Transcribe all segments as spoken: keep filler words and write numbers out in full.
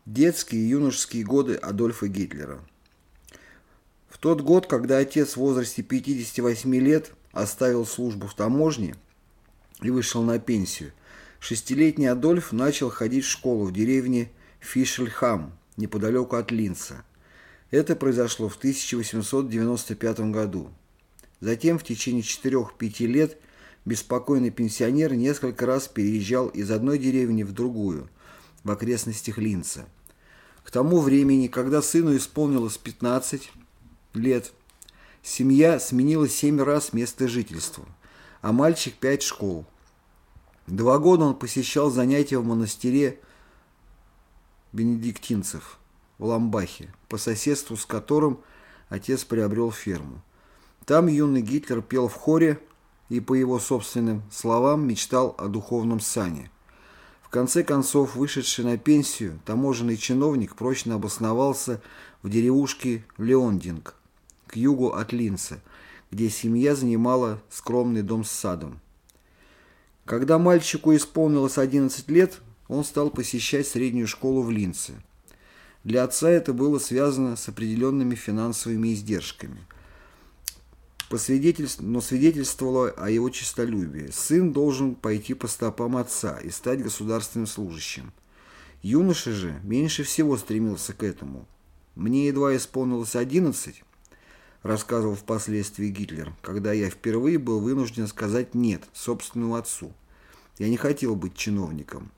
Детские и юношеские годы Адольфа Гитлера. В тот год, когда отец в возрасте пятидесяти восьми лет оставил службу в таможне и вышел на пенсию, шестилетний Адольф начал ходить в школу в деревне Фишельхам, неподалеку от Линца. Это произошло в тысяча восемьсот девяносто пятом году. Затем в течение четырёх-пяти лет беспокойный пенсионер несколько раз переезжал из одной деревни в другую, в окрестностях Линца. К тому времени, когда сыну исполнилось пятнадцать лет, семья сменила семь раз место жительства, а мальчик пять школ. Два года он посещал занятия в монастыре бенедиктинцев в Ламбахе, по соседству с которым отец приобрел ферму. Там юный Гитлер пел в хоре и, по его собственным словам, мечтал о духовном сане. В конце концов, вышедший на пенсию, таможенный чиновник прочно обосновался в деревушке Леондинг, к югу от Линца, где семья занимала скромный дом с садом. Когда мальчику исполнилось одиннадцать лет, он стал посещать среднюю школу в Линце. Для отца это было связано с определенными финансовыми издержками. но свидетельствовало о его честолюбии. Сын должен пойти по стопам отца и стать государственным служащим. Юноша же меньше всего стремился к этому. «Мне едва исполнилось одиннадцать», рассказывал впоследствии Гитлер, «когда я впервые был вынужден сказать «нет» собственному отцу. Я не хотел быть чиновником».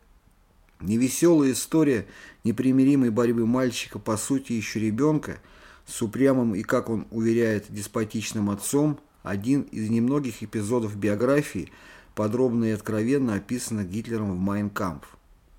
Невеселая история непримиримой борьбы мальчика, по сути еще ребенка, с упрямым и, как он уверяет, деспотичным отцом, один из немногих эпизодов биографии, подробно и откровенно описанных Гитлером в «Майн кампф».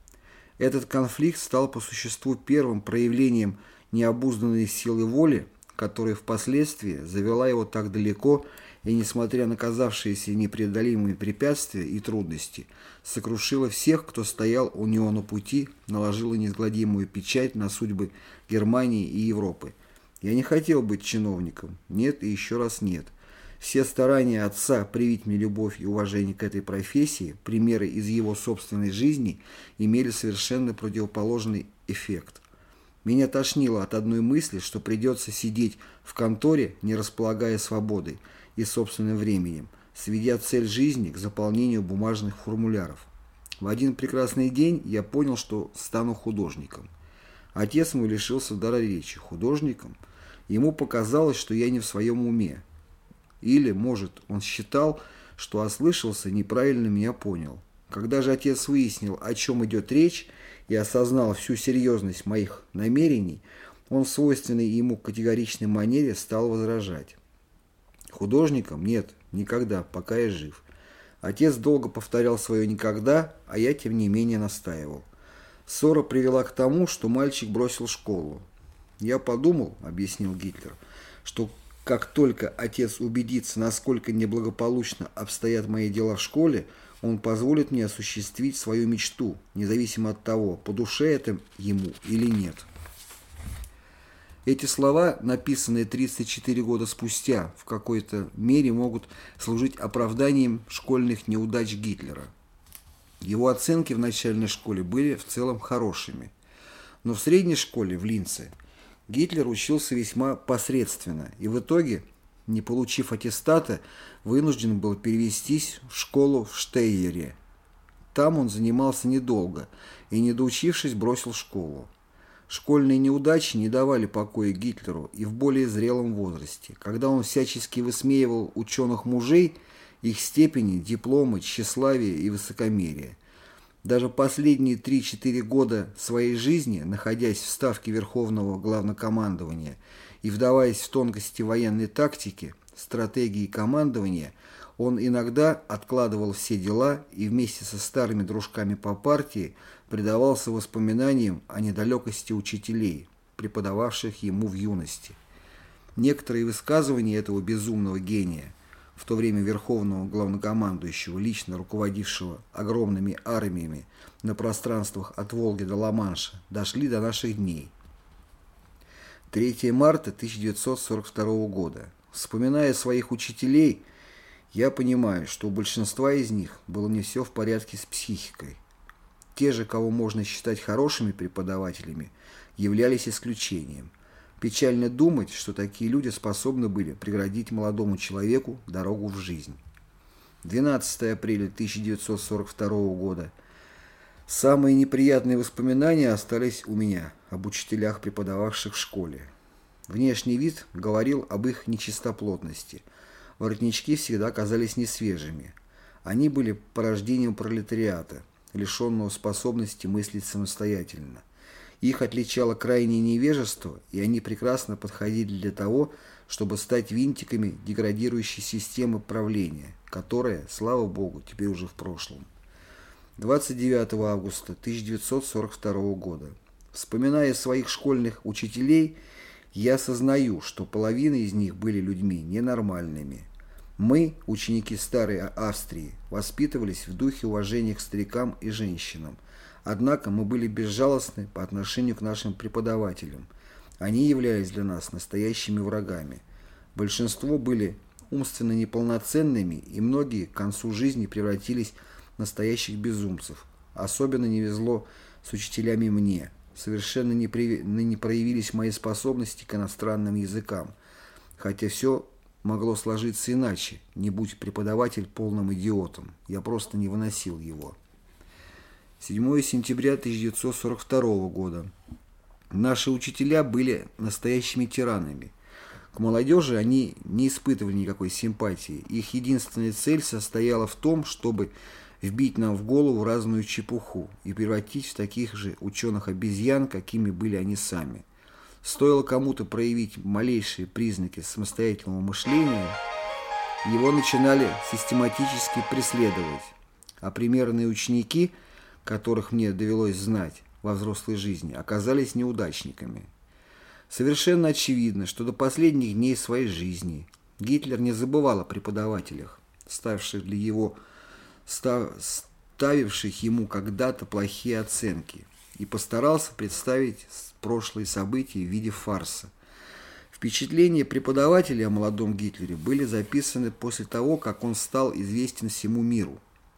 Этот конфликт стал по существу первым проявлением необузданной силы воли, которая впоследствии завела его так далеко и, несмотря на казавшиеся непреодолимыми препятствия и трудности, сокрушила всех, кто стоял у него на пути, наложила неизгладимую печать на судьбы Германии и Европы. Я не хотел быть чиновником. Нет и еще раз нет. Все старания отца привить мне любовь и уважение к этой профессии, примеры из его собственной жизни, имели совершенно противоположный эффект. Меня тошнило от одной мысли, что придется сидеть в конторе, не располагая свободой и собственным временем, сведя цель жизни к заполнению бумажных формуляров. В один прекрасный день я понял, что стану художником. Отец мой лишился дара речи. Художником? Ему показалось, что я не в своем уме. Или, может, он считал, что ослышался, неправильно меня понял. Когда же отец выяснил, о чем идет речь, и осознал всю серьезность моих намерений, он в свойственной ему категоричной манере стал возражать. Художником? Нет, никогда, пока я жив. Отец долго повторял свое «никогда», а я, тем не менее, настаивал. Ссора привела к тому, что мальчик бросил школу. «Я подумал, — объяснил Гитлер, — что как только отец убедится, насколько неблагополучно обстоят мои дела в школе, он позволит мне осуществить свою мечту, независимо от того, по душе это ему или нет». Эти слова, написанные тридцать четыре года спустя, в какой-то мере могут служить оправданием школьных неудач Гитлера. Его оценки в начальной школе были в целом хорошими. Но в средней школе в Линце Гитлер учился весьма посредственно и в итоге, не получив аттестата, вынужден был перевестись в школу в Штейере. Там он занимался недолго и, не доучившись, бросил школу. Школьные неудачи не давали покоя Гитлеру и в более зрелом возрасте, когда он всячески высмеивал ученых мужей, их степени, дипломы, тщеславие и высокомерие. Даже последние три-четыре года своей жизни, находясь в ставке Верховного Главнокомандования и вдаваясь в тонкости военной тактики, стратегии командования, он иногда откладывал все дела и вместе со старыми дружками по партии предавался воспоминаниям о недалекости учителей, преподававших ему в юности. Некоторые высказывания этого безумного гения, в то время верховного главнокомандующего, лично руководившего огромными армиями на пространствах от Волги до Ла-Манша, дошли до наших дней. третьего марта тысяча девятьсот сорок второго года. Вспоминая своих учителей, я понимаю, что у большинства из них было не все в порядке с психикой. те же, кого можно считать хорошими преподавателями, являлись исключением. Печально думать, что такие люди способны были преградить молодому человеку дорогу в жизнь. двенадцатого апреля тысяча девятьсот сорок второго года. Самые неприятные воспоминания остались у меня об учителях, преподававших в школе. Внешний вид говорил об их нечистоплотности. Воротнички всегда казались несвежими. Они были порождением пролетариата, лишенного способности мыслить самостоятельно. Их отличало крайнее невежество, и они прекрасно подходили для того, чтобы стать винтиками деградирующей системы правления, которая, слава богу, теперь уже в прошлом. двадцать девятого августа тысяча девятьсот сорок второго года. Вспоминая своих школьных учителей, я осознаю, что половина из них были людьми ненормальными. Мы, ученики старой Австрии, воспитывались в духе уважения к старикам и женщинам. Однако мы были безжалостны по отношению к нашим преподавателям. Они являлись для нас настоящими врагами. Большинство были умственно неполноценными, и многие к концу жизни превратились в настоящих безумцев. Особенно не везло с учителями мне. Совершенно не, при... не проявились мои способности к иностранным языкам. Хотя все могло сложиться иначе, не будь преподаватель полным идиотом. Я просто не выносил его. седьмого сентября тысяча девятьсот сорок второго года. Наши учителя были настоящими тиранами. К молодежи они не испытывали никакой симпатии. Их единственная цель состояла в том, чтобы вбить нам в голову разную чепуху и превратить в таких же ученых-обезьян, какими были они сами. Стоило кому-то проявить малейшие признаки самостоятельного мышления, его начинали систематически преследовать, а примерные ученики, которых мне довелось знать во взрослой жизни, оказались неудачниками. Совершенно очевидно, что до последних дней своей жизни Гитлер не забывал о преподавателях, ставших для его, став, ставивших ему когда-то плохие оценки, и постарался представить прошлые события в виде фарса. Впечатления преподавателя о молодом Гитлере были записаны после того, как он стал известен всему миру.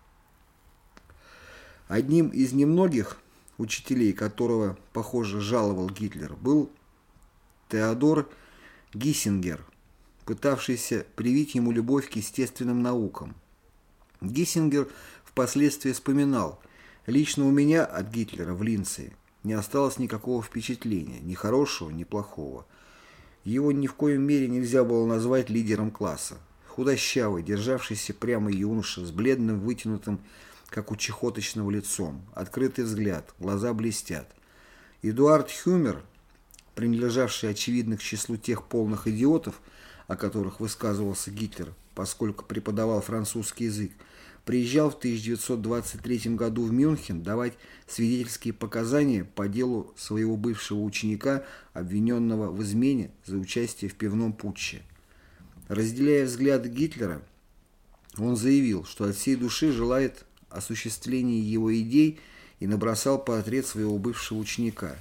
Одним из немногих учителей, которого, похоже, жаловал Гитлер, был Теодор Гиссингер, пытавшийся привить ему любовь к естественным наукам. Гиссингер впоследствии вспоминал: «Лично у меня от Гитлера в Линце не осталось никакого впечатления, ни хорошего, ни плохого. Его ни в коем мере нельзя было назвать лидером класса. Худощавый, державшийся прямо юноша с бледным, вытянутым, как у чехоточного, лицом, открытый взгляд, глаза блестят. Эдуард Хюмер, принадлежавший, очевидно, к числу тех полных идиотов, о которых высказывался Гитлер, поскольку преподавал французский язык, приезжал в тысяча девятьсот двадцать третьем году в Мюнхен давать свидетельские показания по делу своего бывшего ученика, обвиненного в измене за участие в пивном путче. Разделяя взгляды Гитлера, он заявил, что от всей души желает осуществления его идей, и набросал портрет своего бывшего ученика.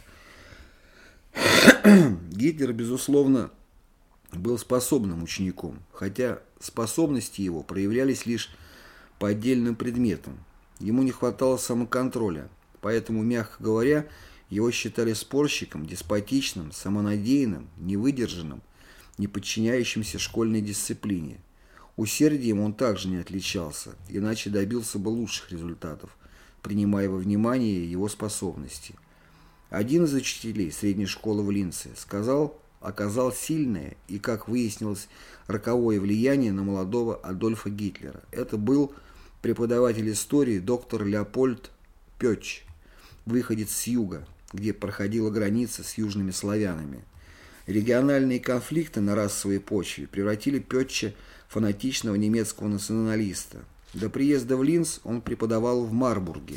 Гитлер, безусловно, был способным учеником, хотя способности его проявлялись лишь по отдельным предметам. Ему не хватало самоконтроля, поэтому, мягко говоря, его считали спорщиком, деспотичным, самонадеянным, невыдержанным, не подчиняющимся школьной дисциплине. Усердием он также не отличался, иначе добился бы лучших результатов, принимая во внимание его способности. Один из учителей средней школы в Линце сказал, оказал сильное и, как выяснилось, роковое влияние на молодого Адольфа Гитлера. Это был преподаватель истории доктор Леопольд Пётч, выходец с юга, где проходила граница с южными славянами. Региональные конфликты на расовой почве превратили Пётча в фанатичного немецкого националиста. До приезда в Линц он преподавал в Марбурге,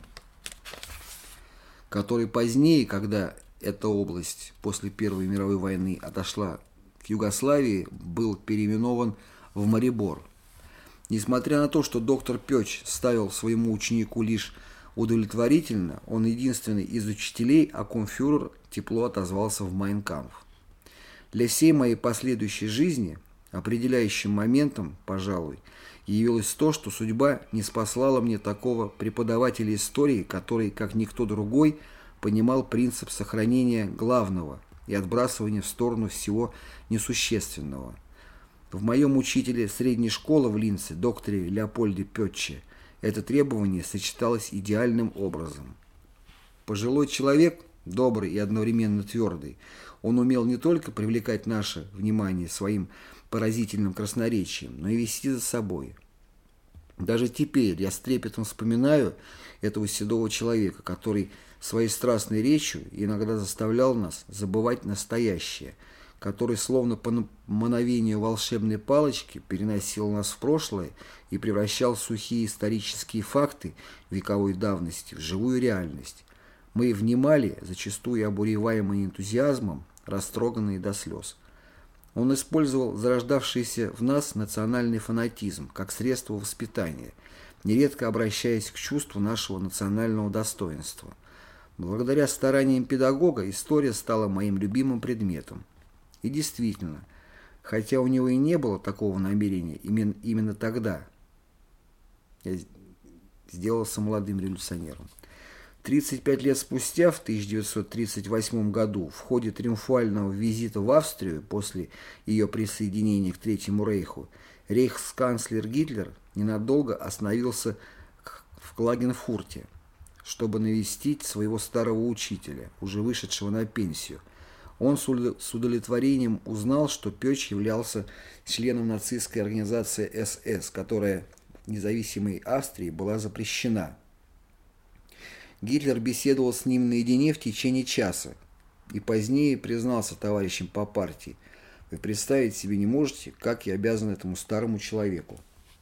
который позднее, когда эта область после Первой мировой войны отошла к Югославии, был переименован в Марибор. Несмотря на то, что доктор Пётч ставил своему ученику лишь удовлетворительно, он единственный из учителей, о ком фюрер тепло отозвался в «Майн кампф». Для всей моей последующей жизни определяющим моментом, пожалуй, явилось то, что судьба не спаслала мне такого преподавателя истории, который, как никто другой, понимал принцип сохранения главного и отбрасывания в сторону всего несущественного. В моем учителе средней школы в Линце, докторе Леопольде Петче, это требование сочеталось идеальным образом. Пожилой человек, добрый и одновременно твердый, он умел не только привлекать наше внимание своим поразительным красноречием, но и вести за собой. Даже теперь я с трепетом вспоминаю этого седого человека, который своей страстной речью иногда заставлял нас забывать настоящее, который словно по мановению волшебной палочки переносил нас в прошлое и превращал сухие исторические факты вековой давности в живую реальность. Мы внимали, зачастую обуреваемые энтузиазмом, растроганные до слез. Он использовал зарождавшийся в нас национальный фанатизм как средство воспитания, нередко обращаясь к чувству нашего национального достоинства. Благодаря стараниям педагога история стала моим любимым предметом. И действительно, хотя у него и не было такого намерения именно, именно тогда, я сделался молодым революционером. тридцать пять лет спустя, в тысяча девятьсот тридцать восьмом году, в ходе триумфального визита в Австрию после ее присоединения к Третьему рейху, рейхсканцлер Гитлер ненадолго остановился в Клагенфурте, чтобы навестить своего старого учителя, уже вышедшего на пенсию. Он с удовлетворением узнал, что Петч являлся членом нацистской организации эс эс, которая в независимой Австрии была запрещена. Гитлер беседовал с ним наедине в течение часа и позднее признался товарищам по партии: «Вы представить себе не можете, как я обязан этому старому человеку».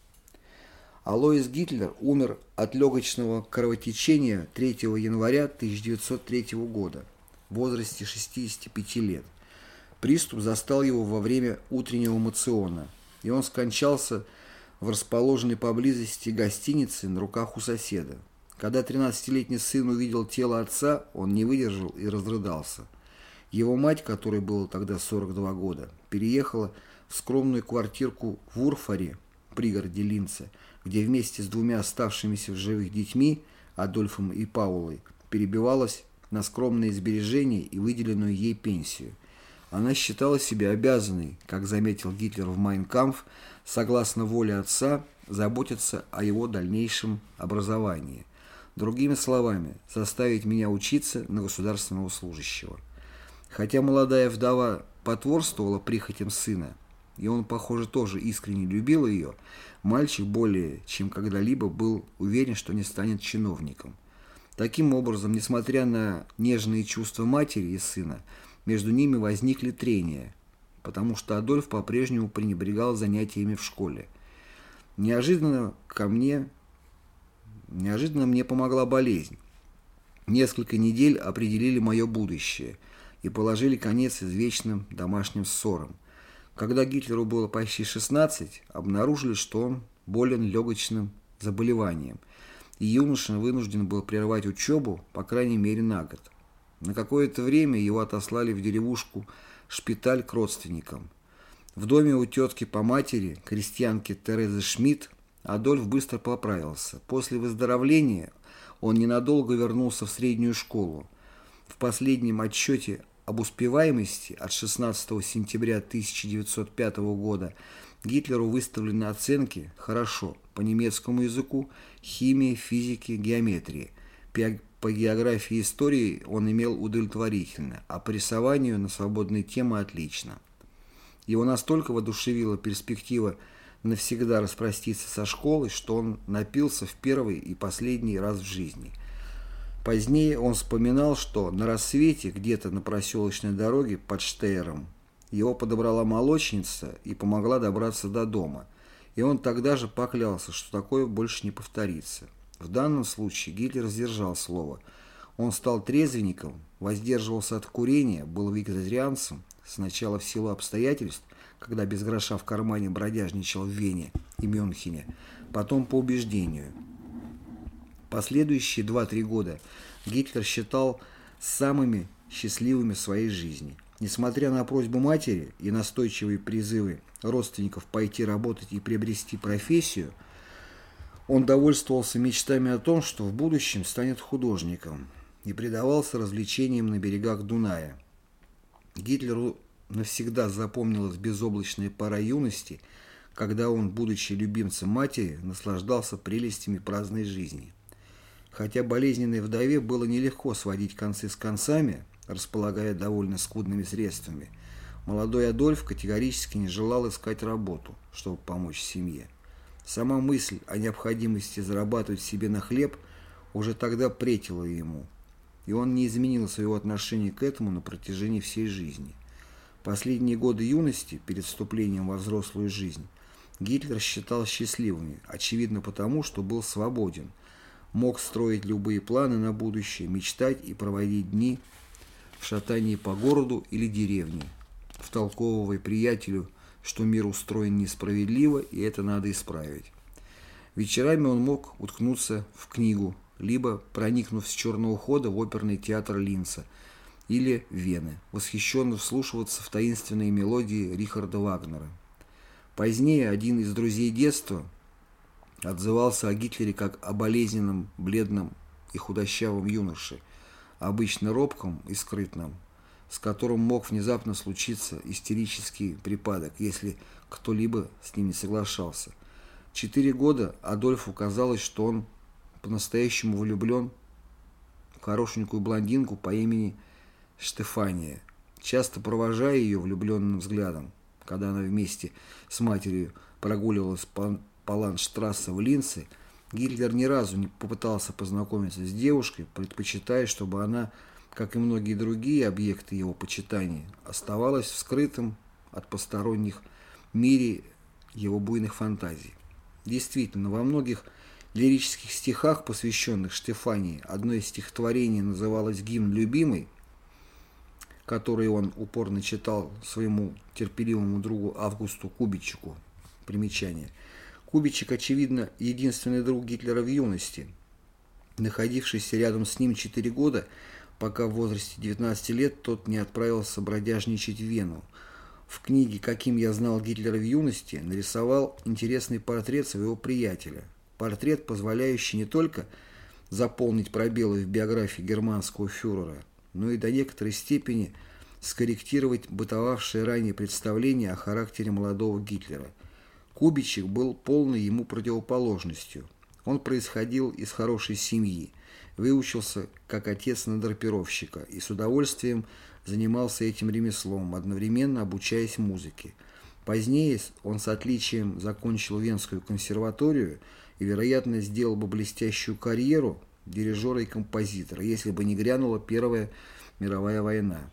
Алоис Гитлер умер от легочного кровотечения третьего января тысяча девятьсот третьего года в возрасте шестидесяти пяти лет. Приступ застал его во время утреннего мациона, и он скончался в расположенной поблизости гостинице на руках у соседа. Когда тринадцатилетний сын увидел тело отца, он не выдержал и разрыдался. Его мать, которой было тогда сорок два года, переехала в скромную квартирку в Урфаре, пригороде Линца, где вместе с двумя оставшимися в живых детьми, Адольфом и Паулой, перебивалась на скромные сбережения и выделенную ей пенсию. Она считала себя обязанной, как заметил Гитлер в «Майн кампф», согласно воле отца, заботиться о его дальнейшем образовании. Другими словами, заставить меня учиться на государственного служащего. Хотя молодая вдова потворствовала прихотям сына, и он, похоже, тоже искренне любил ее, мальчик более чем когда-либо был уверен, что не станет чиновником. Таким образом, несмотря на нежные чувства матери и сына, между ними возникли трения, потому что Адольф по-прежнему пренебрегал занятиями в школе. Неожиданно ко мне, неожиданно мне помогла болезнь. Несколько недель определили мое будущее и положили конец извечным домашним ссорам. Когда Гитлеру было почти шестнадцать, обнаружили, что он болен легочным заболеванием, и юноша вынужден был прервать учебу, по крайней мере, на год. На какое-то время его отослали в деревушку Шпиталь к родственникам. В доме у тетки по матери, крестьянки Терезы Шмидт, Адольф быстро поправился. После выздоровления он ненадолго вернулся в среднюю школу. В последнем отчете об успеваемости от шестнадцатого сентября тысяча девятьсот пятого года Гитлеру выставлены оценки «хорошо» по немецкому языку, химии, физике, геометрии. По географии и истории он имел удовлетворительно, а по рисованию на свободные темы отлично. Его настолько воодушевила перспектива навсегда распроститься со школой, что он напился в первый и последний раз в жизни. Позднее он вспоминал, что на рассвете где-то на проселочной дороге под Штейром его подобрала молочница и помогла добраться до дома, и он тогда же поклялся, что такое больше не повторится. В данном случае Гитлер сдержал слово. Он стал трезвенником, воздерживался от курения, был вегетарианцем, сначала в силу обстоятельств, когда без гроша в кармане бродяжничал в Вене и Мюнхене, потом по убеждению. Последующие два-три года Гитлер считал самыми счастливыми в своей жизни. Несмотря на просьбу матери и настойчивые призывы родственников пойти работать и приобрести профессию, он довольствовался мечтами о том, что в будущем станет художником, и предавался развлечениям на берегах Дуная. Гитлеру навсегда запомнилась безоблачная пора юности, когда он, будучи любимцем матери, наслаждался прелестями праздной жизни. Хотя болезненной вдове было нелегко сводить концы с концами, располагая довольно скудными средствами, молодой Адольф категорически не желал искать работу, чтобы помочь семье. Сама мысль о необходимости зарабатывать себе на хлеб уже тогда претила ему, и он не изменил своего отношения к этому на протяжении всей жизни. Последние годы юности, перед вступлением во взрослую жизнь, Гитлер считал счастливыми, очевидно потому, что был свободен, мог строить любые планы на будущее, мечтать и проводить дни в шатании по городу или деревне, втолковывая приятелю, что мир устроен несправедливо и это надо исправить. Вечерами он мог уткнуться в книгу, либо, проникнув с черного хода в оперный театр Линца или Вены, восхищенно вслушиваться в таинственные мелодии Рихарда Вагнера. Позднее один из друзей детства отзывался о Гитлере как о болезненном, бледном и худощавом юноше, обычно робком и скрытном, с которым мог внезапно случиться истерический припадок, если кто-либо с ним не соглашался. Четыре года Адольфу казалось, что он по-настоящему влюблен в хорошенькую блондинку по имени Штефания, часто провожая ее влюбленным взглядом, когда она вместе с матерью прогуливалась по, по Ландштрассе в Линце. Гитлер ни разу не попытался познакомиться с девушкой, предпочитая, чтобы она, как и многие другие объекты его почитания, оставалась в скрытом от посторонних мире его буйных фантазий. Действительно, во многих лирических стихах, посвященных Штефании, одно из стихотворений называлось «Гимн любимой», который он упорно читал своему терпеливому другу Августу Кубичеку. Примечание. Кубичек, очевидно, единственный друг Гитлера в юности, находившийся рядом с ним четыре года, пока в возрасте девятнадцати лет тот не отправился бродяжничать в Вену. В книге «Каким я знал Гитлера в юности» нарисовал интересный портрет своего приятеля. Портрет, позволяющий не только заполнить пробелы в биографии германского фюрера, но и до некоторой степени скорректировать бытовавшее ранее представление о характере молодого Гитлера. Кубичек был полной ему противоположностью. Он происходил из хорошей семьи, выучился как отец на драпировщика и с удовольствием занимался этим ремеслом, одновременно обучаясь музыке. Позднее он с отличием закончил Венскую консерваторию и, вероятно, сделал бы блестящую карьеру дирижера и композитора, если бы не грянула Первая мировая война.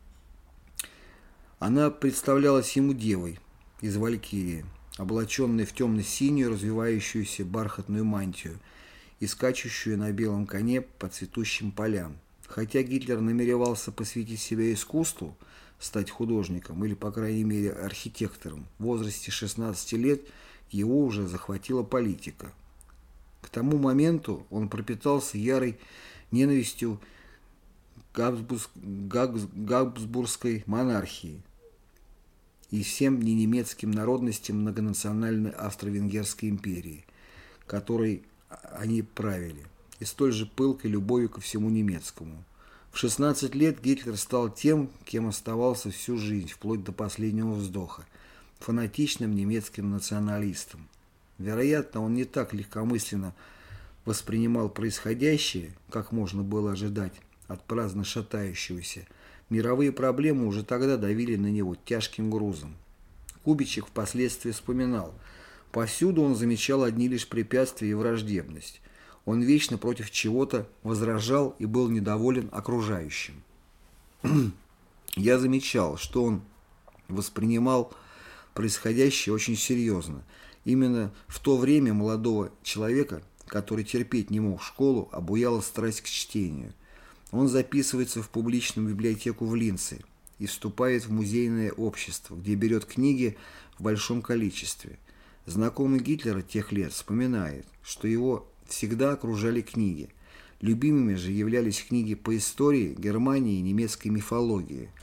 Она представлялась ему девой из Валькирии, облаченной в темно-синюю развивающуюся бархатную мантию и скачущую на белом коне по цветущим полям. Хотя Гитлер намеревался посвятить себя искусству, стать художником или, по крайней мере, архитектором, в возрасте шестнадцати лет его уже захватила политика. К тому моменту он пропитался ярой ненавистью к Габсбургской монархии и всем ненемецким народностям многонациональной Австро-Венгерской империи, которой они правили, и столь же пылкой любовью ко всему немецкому. В шестнадцать лет Гитлер стал тем, кем оставался всю жизнь, вплоть до последнего вздоха, фанатичным немецким националистом. Вероятно, он не так легкомысленно воспринимал происходящее, как можно было ожидать от праздно шатающегося. Мировые проблемы уже тогда давили на него тяжким грузом. Кубичек впоследствии вспоминал: повсюду он замечал одни лишь препятствия и враждебность. Он вечно против чего-то возражал и был недоволен окружающим. Я замечал, что он воспринимал происходящее очень серьезно. Именно в то время молодого человека, который терпеть не мог школу, обуяла страсть к чтению. Он записывается в публичную библиотеку в Линце и вступает в музейное общество, где берет книги в большом количестве. Знакомый Гитлера тех лет вспоминает, что его всегда окружали книги. Любимыми же являлись книги по истории, Германии и немецкой мифологии.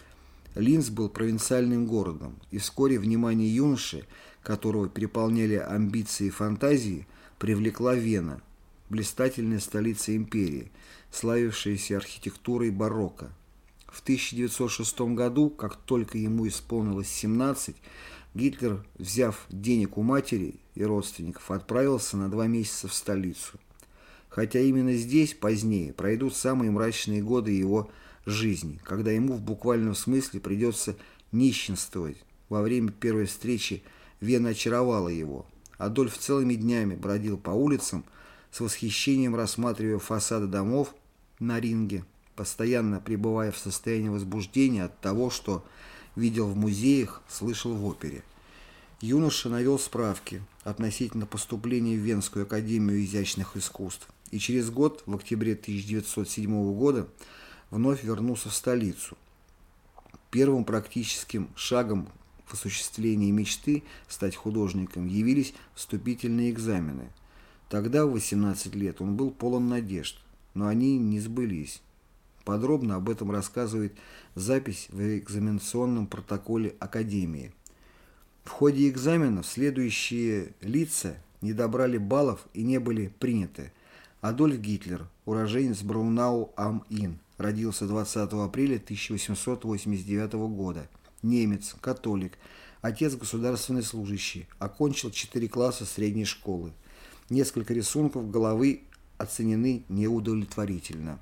Линц был провинциальным городом, и вскоре внимание юноши, которого переполняли амбиции и фантазии, привлекла Вена, блистательная столица империи, славившаяся архитектурой барокко. В тысяча девятьсот шестом году, как только ему исполнилось семнадцать, Гитлер, взяв денег у матери и родственников, отправился на два месяца в столицу. Хотя именно здесь позднее пройдут самые мрачные годы его жизни, когда ему в буквальном смысле придется нищенствовать. Во время первой встречи Вена очаровала его. Адольф целыми днями бродил по улицам, с восхищением рассматривая фасады домов на Ринге, постоянно пребывая в состоянии возбуждения от того, что видел в музеях, слышал в опере. Юноша навел справки относительно поступления в Венскую академию изящных искусств и через год, в октябре тысяча девятьсот седьмого года, вновь вернулся в столицу. Первым практическим шагом в осуществлении мечты стать художником явились вступительные экзамены. Тогда, в восемнадцать лет, он был полон надежд, но они не сбылись. Подробно об этом рассказывает запись в экзаменационном протоколе Академии. В ходе экзаменов следующие лица не добрали баллов и не были приняты. Адольф Гитлер, уроженец Браунау-ам-Ин, родился двадцатого апреля тысяча восемьсот восемьдесят девятого года. Немец, католик, отец государственный служащий, окончил четыре класса средней школы. Несколько рисунков головы оценены неудовлетворительно.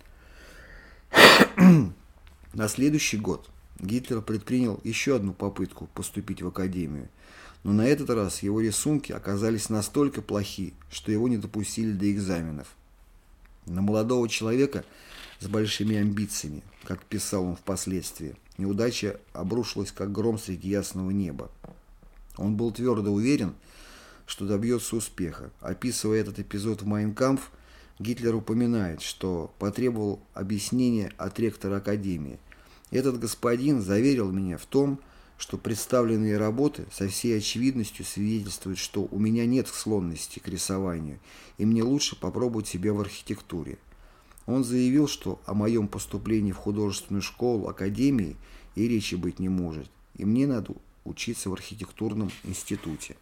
На следующий год Гитлер предпринял еще одну попытку поступить в академию, но на этот раз его рисунки оказались настолько плохи, что его не допустили до экзаменов. На молодого человека с большими амбициями, как писал он впоследствии, неудача обрушилась как гром среди ясного неба. Он был твердо уверен, что добьется успеха. Описывая этот эпизод в «Майн кампф», Гитлер упоминает, что потребовал объяснения от ректора академии. Этот господин заверил меня в том, что представленные работы со всей очевидностью свидетельствуют, что у меня нет склонности к рисованию, и мне лучше попробовать себя в архитектуре. Он заявил, что о моем поступлении в художественную школу академии и речи быть не может, и мне надо учиться в архитектурном институте.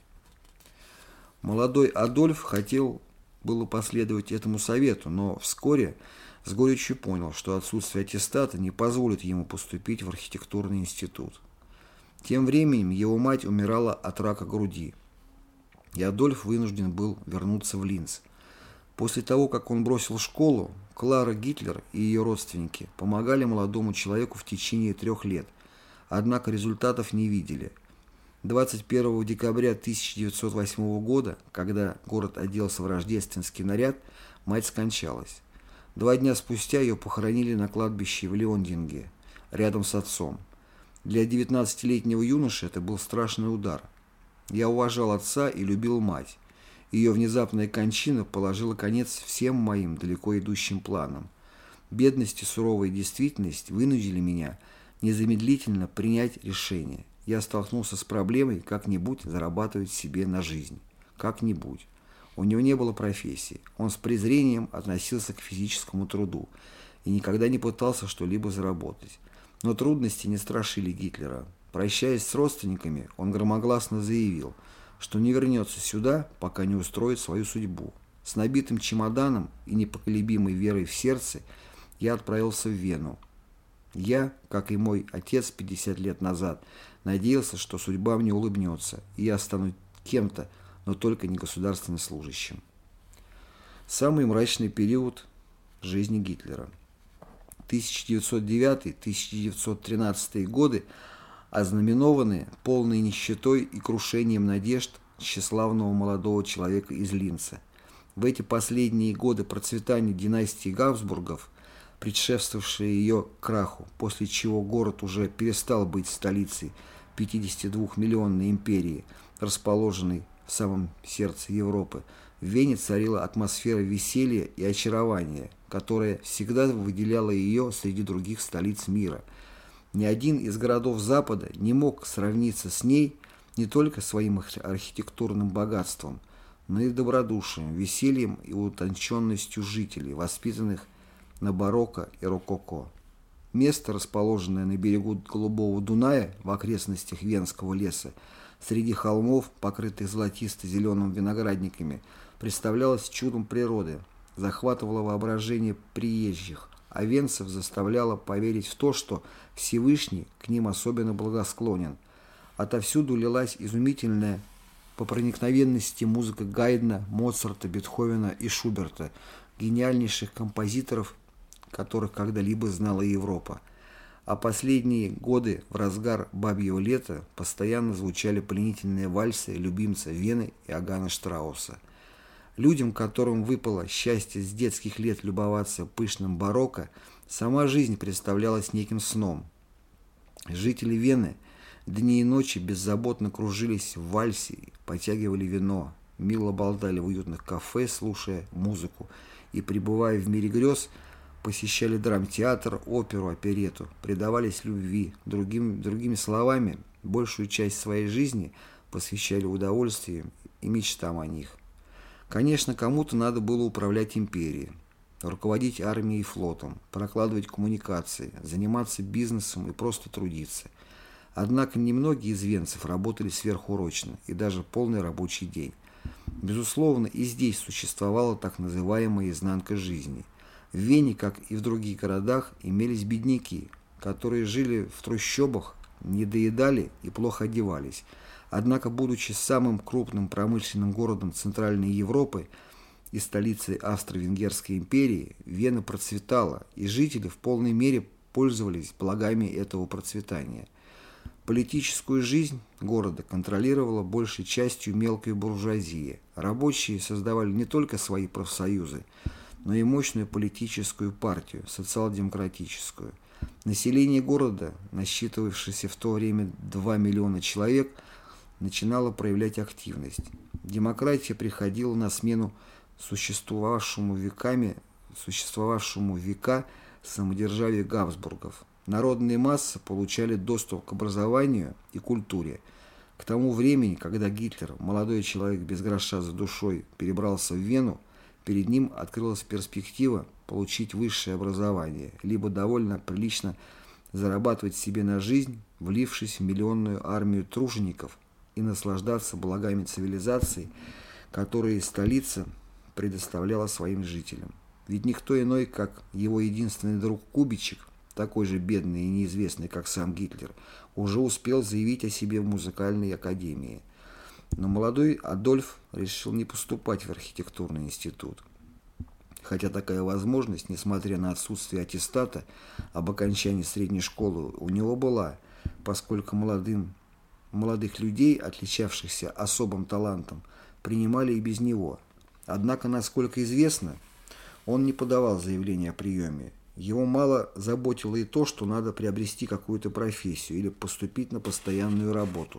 Молодой Адольф хотел было последовать этому совету, но вскоре с горечью понял, что отсутствие аттестата не позволит ему поступить в архитектурный институт. Тем временем его мать умирала от рака груди, и Адольф вынужден был вернуться в Линц. После того, как он бросил школу, Клара Гитлер и ее родственники помогали молодому человеку в течение трех лет, однако результатов не видели. двадцать первого декабря тысяча девятьсот восьмого года, когда город оделся в рождественский наряд, мать скончалась. Два дня спустя ее похоронили на кладбище в Леондинге, рядом с отцом. Для девятнадцатилетнего юноши это был страшный удар. Я уважал отца и любил мать. Ее внезапная кончина положила конец всем моим далеко идущим планам. Бедность и суровая действительность вынудили меня незамедлительно принять решение. Я столкнулся с проблемой как-нибудь зарабатывать себе на жизнь. Как-нибудь. У него не было профессии. Он с презрением относился к физическому труду и никогда не пытался что-либо заработать. Но трудности не страшили Гитлера. Прощаясь с родственниками, он громогласно заявил, что не вернется сюда, пока не устроит свою судьбу. С набитым чемоданом и непоколебимой верой в сердце я отправился в Вену. Я, как и мой отец пятьдесят лет назад, надеялся, что судьба мне улыбнется, и я стану кем-то, но только не государственным служащим. Самый мрачный период жизни Гитлера. тысяча девятьсот девятый — тысяча девятьсот тринадцатый годы ознаменованы полной нищетой и крушением надежд тщеславного молодого человека из Линца. В эти последние годы процветания династии Габсбургов, предшествовавшие ее краху, после чего город уже перестал быть столицей пятидесятидвухмиллионной империи, расположенной в самом сердце Европы, в Вене царила атмосфера веселья и очарования, которая всегда выделяла ее среди других столиц мира. Ни один из городов Запада не мог сравниться с ней не только своим архитектурным богатством, но и добродушием, весельем и утонченностью жителей, воспитанных на барокко и рококо. Место, расположенное на берегу Голубого Дуная в окрестностях Венского леса, среди холмов, покрытых золотисто-зелеными виноградниками, представлялось чудом природы, захватывало воображение приезжих, а венцев заставляло поверить в то, что Всевышний к ним особенно благосклонен. Отовсюду лилась изумительная по проникновенности музыка Гайдна, Моцарта, Бетховена и Шуберта, гениальнейших композиторов, которых когда-либо знала Европа. А последние годы, в разгар бабьего лета, постоянно звучали пленительные вальсы любимца Вены Иоганна Штрауса. Людям, которым выпало счастье с детских лет любоваться пышным барокко, сама жизнь представлялась неким сном. Жители Вены дни и ночи беззаботно кружились в вальсе, потягивали вино, мило болтали в уютных кафе, слушая музыку, и, пребывая в мире грез, посещали драмтеатр, оперу, оперетту, предавались любви, другим, другими словами, большую часть своей жизни посвящали удовольствиям и мечтам о них. Конечно, кому-то надо было управлять империей, руководить армией и флотом, прокладывать коммуникации, заниматься бизнесом и просто трудиться. Однако немногие из венцев работали сверхурочно и даже полный рабочий день. Безусловно, и здесь существовала так называемая изнанка жизни. В Вене, как и в других городах, имелись бедняки, которые жили в трущобах, недоедали и плохо одевались. Однако, будучи самым крупным промышленным городом Центральной Европы и столицей Австро-Венгерской империи, Вена процветала, и жители в полной мере пользовались благами этого процветания. Политическую жизнь города контролировала большей частью мелкая буржуазия. Рабочие создавали не только свои профсоюзы, но и мощную политическую партию, социал-демократическую. Население города, насчитывавшееся в то время два миллиона человек, начинало проявлять активность. Демократия приходила на смену существовавшему веками, существовавшему века самодержавию Габсбургов. Народные массы получали доступ к образованию и культуре. К тому времени, когда Гитлер, молодой человек без гроша за душой, перебрался в Вену, перед ним открылась перспектива получить высшее образование, либо довольно прилично зарабатывать себе на жизнь, влившись в миллионную армию тружеников, и наслаждаться благами цивилизации, которые столица предоставляла своим жителям. Ведь никто иной, как его единственный друг Кубичек, такой же бедный и неизвестный, как сам Гитлер, уже успел заявить о себе в музыкальной академии. Но молодой Адольф решил не поступать в архитектурный институт. Хотя такая возможность, несмотря на отсутствие аттестата об окончании средней школы, у него была, поскольку молодым, молодых людей, отличавшихся особым талантом, принимали и без него. Однако, насколько известно, он не подавал заявление о приеме. Его мало заботило и то, что надо приобрести какую-то профессию или поступить на постоянную работу.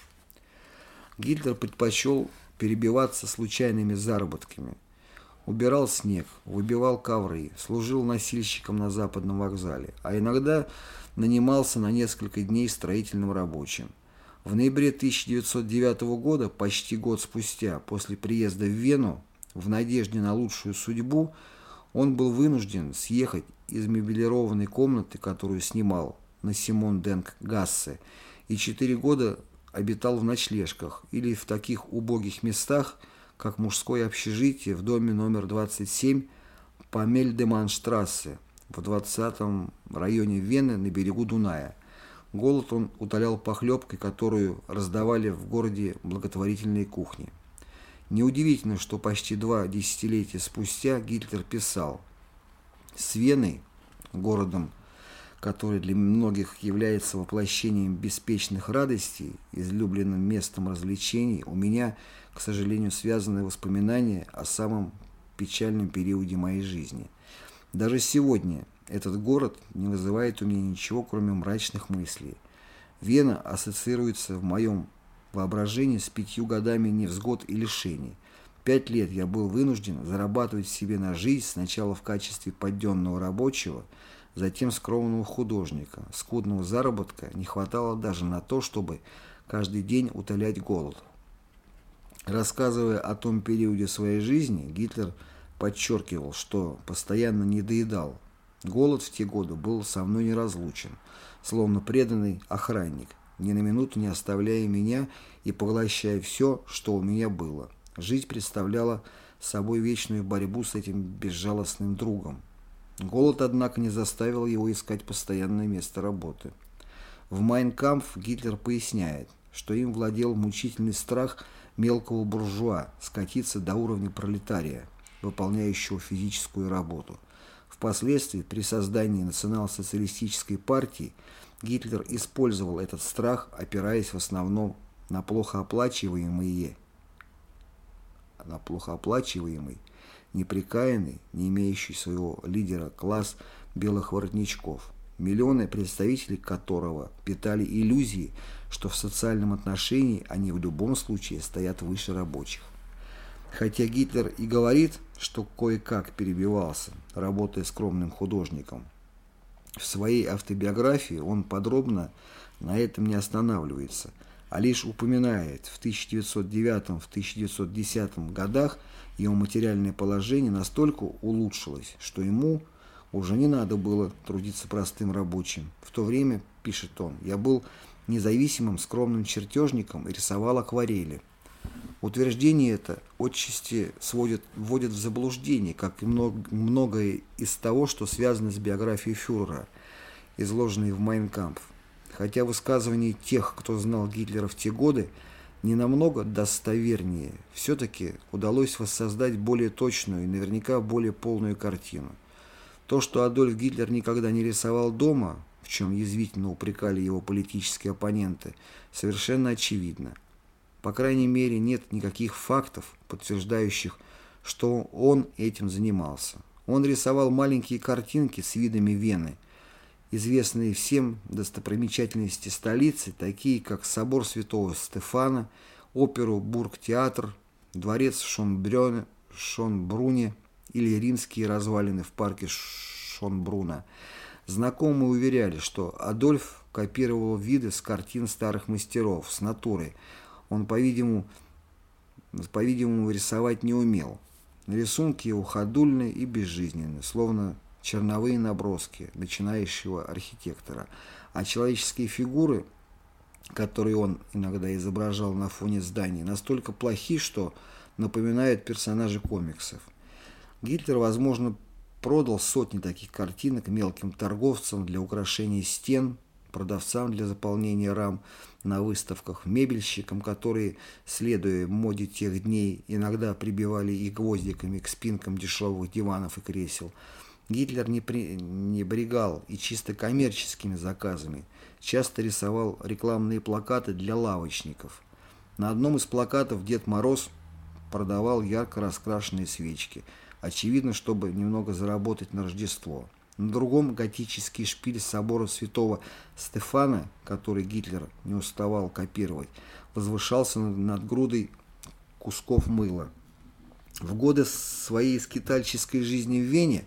Гитлер предпочел перебиваться случайными заработками. Убирал снег, выбивал ковры, служил носильщиком на западном вокзале, а иногда нанимался на несколько дней строительным рабочим. В ноябре тысяча девятьсот девятого года, почти год спустя, после приезда в Вену, в надежде на лучшую судьбу, он был вынужден съехать из мебелированной комнаты, которую снимал на Симон-Денг-Гассе, и четыре года обитал в ночлежках или в таких убогих местах, как мужское общежитие в доме номер двадцать семь по Мельдеманштрассе в двадцатом районе Вены на берегу Дуная. Голод он утолял похлебкой, которую раздавали в городе благотворительные кухни. Неудивительно, что почти два десятилетия спустя Гитлер писал: «С Веной, городом, который для многих является воплощением беспечных радостей, излюбленным местом развлечений, у меня, к сожалению, связаны воспоминания о самом печальном периоде моей жизни. Даже сегодня этот город не вызывает у меня ничего, кроме мрачных мыслей. Вена ассоциируется в моем воображении с пятью годами невзгод и лишений. Пять лет я был вынужден зарабатывать себе на жизнь сначала в качестве подденного рабочего, затем скромного художника. Скудного заработка не хватало даже на то, чтобы каждый день утолять голод». Рассказывая о том периоде своей жизни, Гитлер подчеркивал, что постоянно недоедал, Голод в те годы был со мной неразлучен, словно преданный охранник, ни на минуту не оставляя меня и поглощая все, что у меня было. Жизнь представляла собой вечную борьбу с этим безжалостным другом. Голод, однако, не заставил его искать постоянное место работы. В «Майн кампф» Гитлер поясняет, что им владел мучительный страх мелкого буржуа скатиться до уровня пролетария, выполняющего физическую работу. Впоследствии, при создании национал-социалистической партии, Гитлер использовал этот страх, опираясь в основном на плохо оплачиваемые, на плохо оплачиваемый, неприкаянный, не имеющий своего лидера класс белых воротничков, миллионы представителей которого питали иллюзии, что в социальном отношении они в любом случае стоят выше рабочих. Хотя Гитлер и говорит, что кое-как перебивался, работая скромным художником, в своей автобиографии он подробно на этом не останавливается, а лишь упоминает, в тысяча девятьсот девятом — тысяча девятьсот десятом годах его материальное положение настолько улучшилось, что ему уже не надо было трудиться простым рабочим. В то время, пишет он, я был независимым скромным чертежником и рисовал акварели. Утверждение это отчасти сводит, вводит в заблуждение, как и много, многое из того, что связано с биографией фюрера, изложенной в «Майн кампф». Хотя высказывания тех, кто знал Гитлера в те годы, не намного достовернее, все-таки удалось воссоздать более точную и наверняка более полную картину. То, что Адольф Гитлер никогда не рисовал дома, в чем язвительно упрекали его политические оппоненты, совершенно очевидно. По крайней мере, нет никаких фактов, подтверждающих, что он этим занимался. Он рисовал маленькие картинки с видами Вены, известные всем достопримечательности столицы, такие как собор Святого Стефана, оперу Бургтеатр, дворец в Шонбрёне, Шонбруне или римские развалины в парке Шонбруна. Знакомые уверяли, что Адольф копировал виды с картин старых мастеров, с натуры. Он, по-видимому, по-видимому, рисовать не умел. Рисунки его ходульны и безжизненны, словно черновые наброски начинающего архитектора, а человеческие фигуры, которые он иногда изображал на фоне зданий, настолько плохи, что напоминают персонажей комиксов. Гитлер, возможно, продал сотни таких картинок мелким торговцам для украшения стен, продавцам для заполнения рам на выставках, мебельщикам, которые, следуя моде тех дней, иногда прибивали их гвоздиками к спинкам дешевых диванов и кресел. Гитлер не пренебрегал и чисто коммерческими заказами, часто рисовал рекламные плакаты для лавочников. На одном из плакатов Дед Мороз продавал ярко раскрашенные свечки, очевидно, чтобы немного заработать на Рождество. На другом готический шпиль собора Святого Стефана, который Гитлер не уставал копировать, возвышался над грудой кусков мыла. В годы своей скитальческой жизни в Вене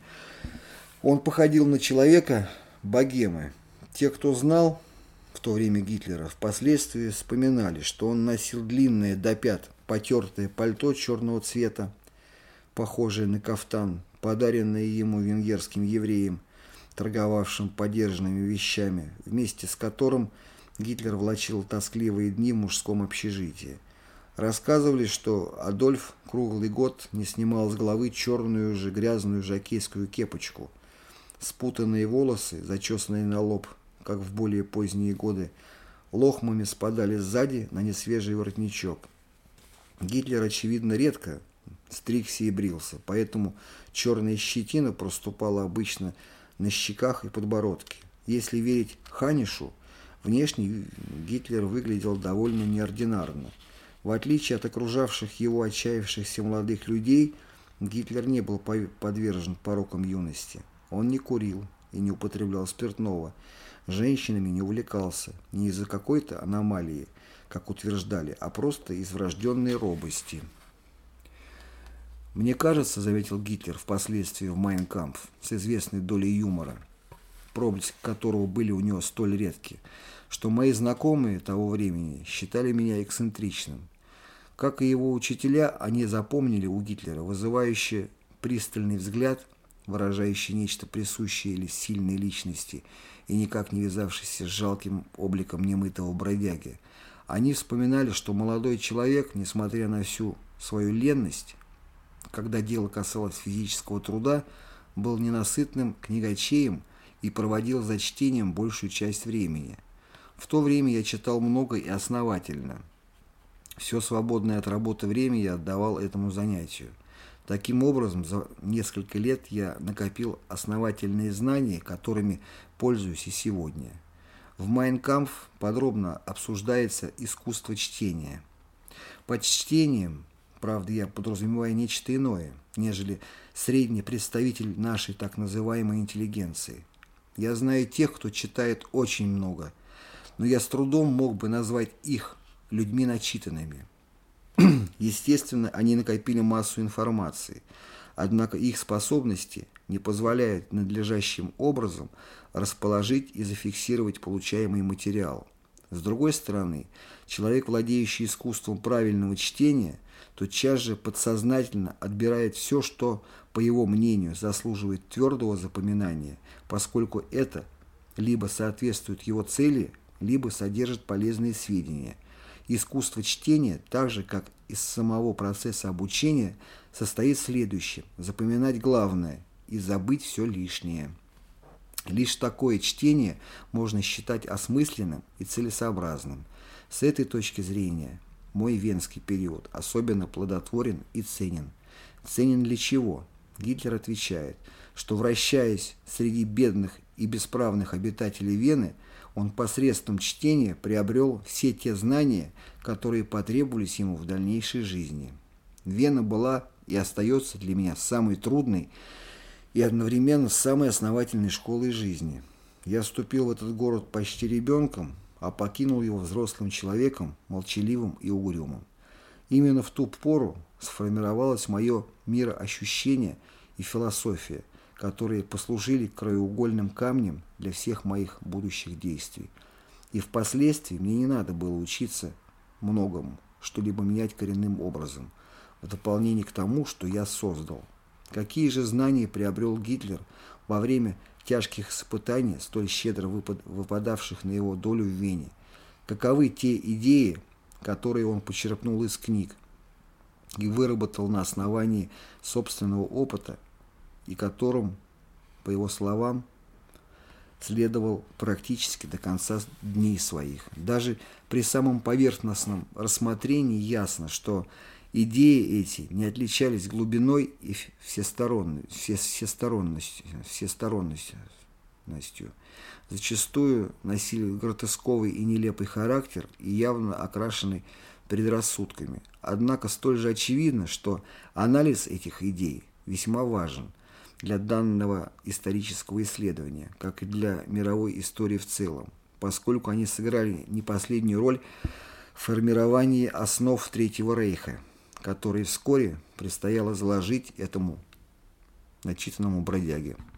он походил на человека богемы. Те, кто знал в то время Гитлера, впоследствии вспоминали, что он носил длинное до пят потертое пальто черного цвета, похожее на кафтан, подаренное ему венгерским евреем, торговавшим подержанными вещами, вместе с которым Гитлер влачил тоскливые дни в мужском общежитии. Рассказывали, что Адольф круглый год не снимал с головы черную же грязную жокейскую кепочку. Спутанные волосы, зачесанные на лоб, как в более поздние годы, лохмами спадали сзади на несвежий воротничок. Гитлер, очевидно, редко стригся и брился, поэтому черная щетина проступала обычно на щеках и подбородке. Если верить Ханишу, внешне Гитлер выглядел довольно неординарно. В отличие от окружавших его отчаявшихся молодых людей, Гитлер не был подвержен порокам юности. Он не курил и не употреблял спиртного, женщинами не увлекался, не из-за какой-то аномалии, как утверждали, а просто из врожденной робости. «Мне кажется, — заметил Гитлер впоследствии в «Майн кампф» с известной долей юмора, проблески которого были у него столь редки, что мои знакомые того времени считали меня эксцентричным. Как и его учителя, они запомнили у Гитлера вызывающий пристальный взгляд, выражающий нечто присущее или сильной личности и никак не вязавшийся с жалким обликом немытого бродяги. Они вспоминали, что молодой человек, несмотря на всю свою ленность, когда дело касалось физического труда, был ненасытным книгачеем и проводил за чтением большую часть времени. В то время я читал много и основательно. Все свободное от работы время я отдавал этому занятию. Таким образом, за несколько лет я накопил основательные знания, которыми пользуюсь и сегодня. В «Майн кампф» подробно обсуждается искусство чтения. Под чтением, правда, я подразумеваю нечто иное, нежели средний представитель нашей так называемой интеллигенции. Я знаю тех, кто читает очень много, но я с трудом мог бы назвать их людьми начитанными. Естественно, они накопили массу информации, однако их способности не позволяют надлежащим образом расположить и зафиксировать получаемый материал. С другой стороны, человек, владеющий искусством правильного чтения, тотчас же подсознательно отбирает все, что, по его мнению, заслуживает твердого запоминания, поскольку это либо соответствует его цели, либо содержит полезные сведения. Искусство чтения, так же как из самого процесса обучения, состоит в следующем: запоминать главное и забыть все лишнее. Лишь такое чтение можно считать осмысленным и целесообразным. С этой точки зрения мой венский период особенно плодотворен и ценен. Ценен для чего? Гитлер отвечает, что, вращаясь среди бедных и бесправных обитателей Вены, он посредством чтения приобрел все те знания, которые потребовались ему в дальнейшей жизни. Вена была и остается для меня самой трудной и одновременно самой основательной школой жизни. Я вступил в этот город почти ребенком, а покинул его взрослым человеком, молчаливым и угрюмым. Именно в ту пору сформировалось мое мироощущение и философия, которые послужили краеугольным камнем для всех моих будущих действий. И впоследствии мне не надо было учиться многому, что-либо менять коренным образом, в дополнение к тому, что я создал. Какие же знания приобрел Гитлер во время тяжких испытаний, столь щедро выпадавших на его долю в Вене? Каковы те идеи, которые он почерпнул из книг и выработал на основании собственного опыта, и которым, по его словам, следовал практически до конца дней своих. Даже при самом поверхностном рассмотрении ясно, что идеи эти не отличались глубиной и всесторонностью, всесторонностью, всесторонностью. Зачастую носили гротесковый и нелепый характер и явно окрашенный предрассудками. Однако столь же очевидно, что анализ этих идей весьма важен для данного исторического исследования, как и для мировой истории в целом, поскольку они сыграли не последнюю роль в формировании основ Третьего Рейха, который вскоре предстояло заложить этому начитанному бродяге.